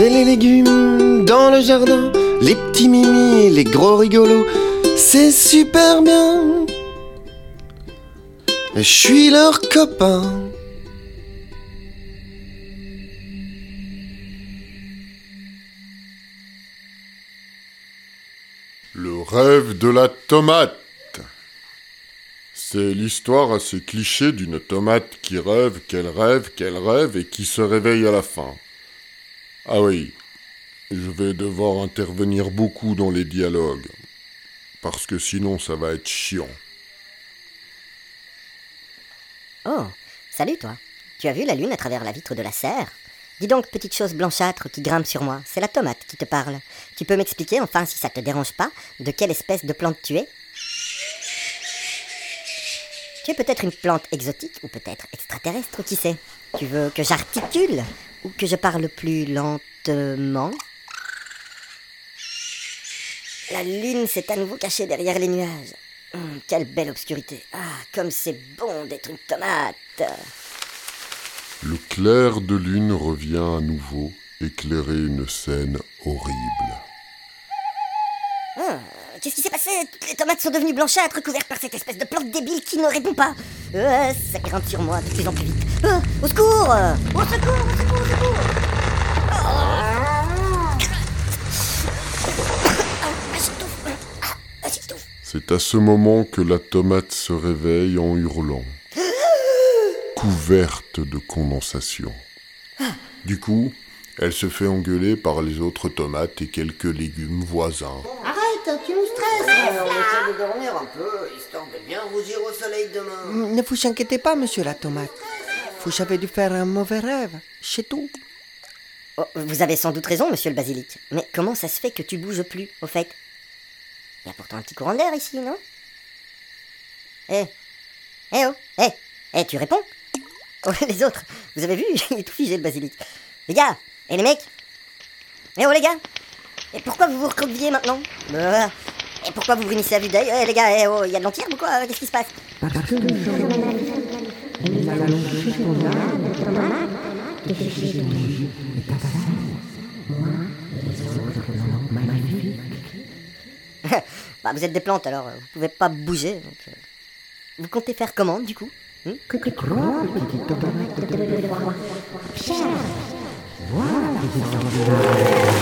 fais les légumes dans le jardin, les petits mimis, les gros rigolos, c'est super bien. Je suis leur copain. Le rêve de la tomate. C'est l'histoire assez cliché d'une tomate qui rêve et qui se réveille à la fin. Ah oui, je vais devoir intervenir beaucoup dans les dialogues, parce que sinon ça va être chiant. Oh, salut toi. Tu as vu la lune à travers la vitre de la serre ? Dis donc, petite chose blanchâtre qui grimpe sur moi, c'est la tomate qui te parle. Tu peux m'expliquer, enfin si ça te dérange pas, de quelle espèce de plante tu es ? Tu es peut-être une plante exotique, ou peut-être extraterrestre, qui sait ? Tu veux que j'articule ? Ou que je parle plus lentement ? La lune s'est à nouveau cachée derrière les nuages. Quelle belle obscurité. Ah, comme c'est bon d'être une tomate. Le clair de lune revient à nouveau éclairer une scène horrible. Ah, qu'est-ce qui s'est passé ? Toutes les tomates sont devenues blanchâtres, couvertes par cette espèce de plante débile qui ne répond pas. Ça grimpe sur moi de plus en plus vite. Au secours ! Au secours, au secours, au secours ! J'étouffe. C'est à ce moment que la tomate se réveille en hurlant, couverte de condensation. Du coup, elle se fait engueuler par les autres tomates et quelques légumes voisins. Arrête, tu nous stresses. On essaie de dormir un peu, histoire de bien rougir au soleil demain. Ne vous inquiétez pas, monsieur la tomate. Vous avez dû faire un mauvais rêve, c'est tout. Oh, vous avez sans doute raison, monsieur le basilic. Mais comment ça se fait que tu bouges plus, au fait ? Il y a pourtant un petit courant d'air ici, non ? Tu réponds ? Oh, les autres, vous avez vu, il est tout figé, le basilic. Les gars, les mecs ? Les gars ? Et pourquoi vous vous recroquevillez maintenant ? Et pourquoi vous brunissez à vue d'œil ? Les gars, il y a de l'antière ou quoi ? Qu'est-ce qui se passe ? Parce que nous allons chercher ton âme de tomate, de chercher ton jus et ta sève. Moi, les autres plantes magnifiques. Vous êtes des plantes, alors vous pouvez pas bouger. Donc, vous comptez faire comment, du coup ? Que tu crois, petite tomate de devoir. Cherche. Voilà, petite tomate.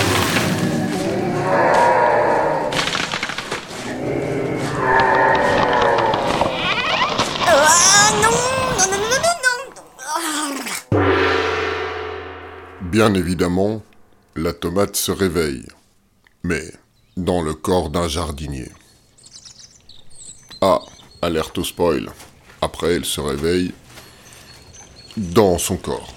Bien évidemment, la tomate se réveille, mais dans le corps d'un jardinier. Ah, alerte au spoil. Après, elle se réveille dans son corps.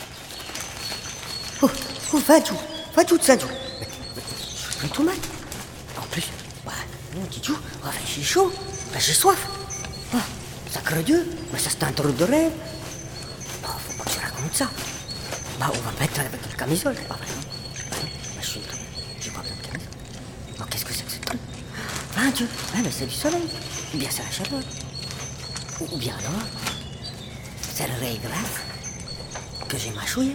Va-tu, Tsadou. Je suis une tomate. En plus, dis-tu, j'ai chaud, j'ai soif. Sacre Dieu, mais ça c'est un truc de rêve. Faut pas que je raconte ça. On va mettre avec le camisole, c'est pas vrai. Je suis une tomate, j'ai pas besoin de camisole. Qu'est-ce que c'est que ce truc ? Dieu, mais c'est du soleil. Ou bien c'est la chaleur. Ou bien alors, c'est le rayon grave que j'ai mâchouillé.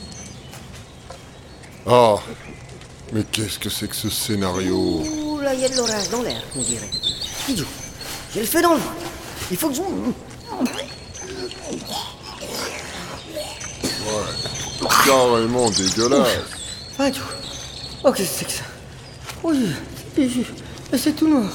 Ah, mais qu'est-ce que c'est que ce scénario ? Ouh, là, il y a de l'orage dans l'air, on dirait. Idiot, j'ai le feu dans le ventre. Il faut que je... Ouais, carrément dégueulasse. Dieu. Oh, qu'est-ce que c'est que ça ? Oui, c'est tout noir.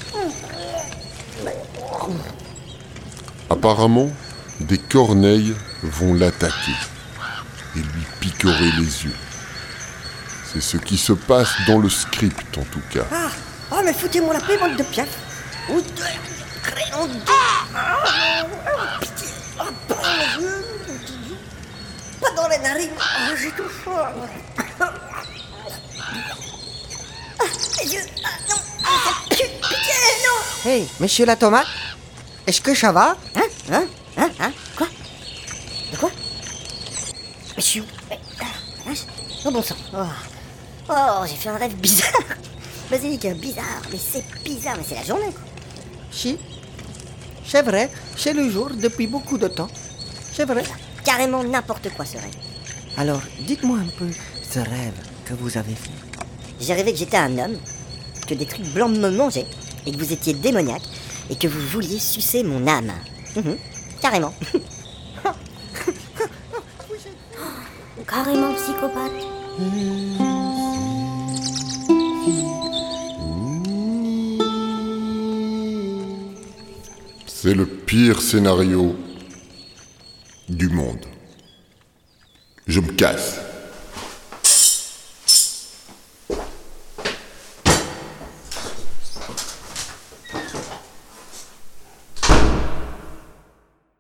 Apparemment, des corneilles vont l'attaquer et lui picorer les yeux. C'est ce qui se passe dans le script en tout cas. Mais foutez-moi la paix, bande de piaf. Crayon de... Pitié. Pas dans les yeux. Pas dans les narines. J'ai tout froid. Les yeux. Non. Ça pue. Pitié, non. Hey, monsieur la tomate, est-ce que ça va ? Quoi ? De quoi ? Mais je suis où ? Oh bon sang. Oh, j'ai fait un rêve bizarre. Basilic, bizarre. Mais c'est bizarre, mais c'est la journée, quoi. Si, c'est vrai, c'est le jour depuis beaucoup de temps. C'est vrai. Carrément n'importe quoi, ce rêve. Alors, dites-moi un peu, ce rêve que vous avez fait? J'ai rêvé que j'étais un homme, que des trucs blancs me mangeaient, et que vous étiez démoniaque, et que vous vouliez sucer mon âme. Carrément. Carrément psychopathe. C'est le pire scénario du monde. Je me casse.